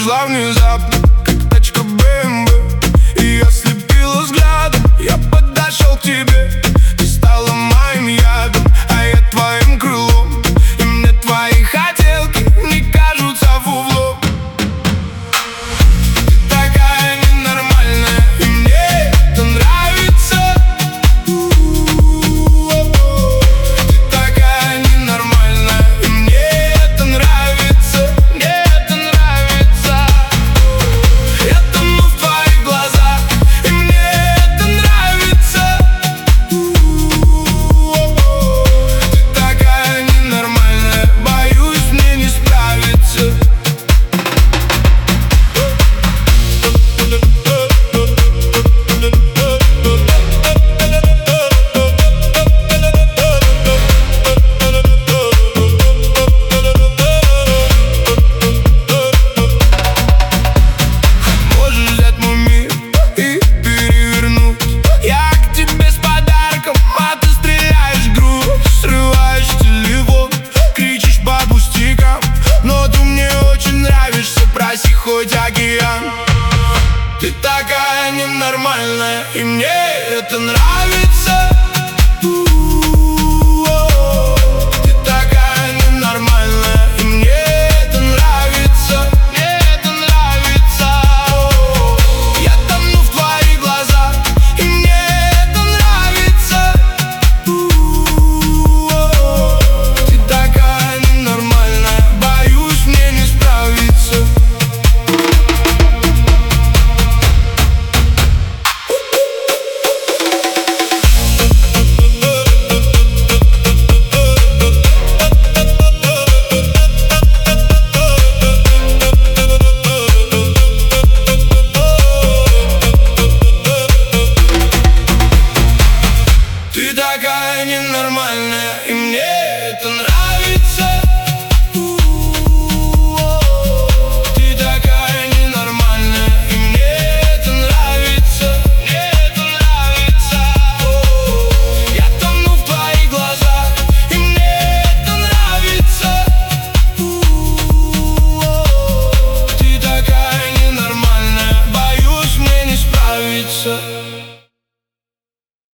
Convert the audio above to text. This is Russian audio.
пришла внезапно, как тачка БМВ, и ослепила взглядом. Я подошел к тебе, ты стала моим ядом, а я твоим крылом, и мне твои хотелки не кажутся фуфлом. Ты такая ненормальная, и мне это нравится. Ты такая ненормальная, и мне это нравится. Мне это нравится. Я тону в твоих глазах, и мне это нравится. Ты такая ненормальная, боюсь, мне не справиться. Можешь взять мой мир и перевернуть. Я к тебе с подарком, а ты стреляешь в грудь. Срываешь телефон, кричишь по пустякам, но ты мне очень нравишься, проси хоть океан. Ты такая ненормальная, и мне это нравится.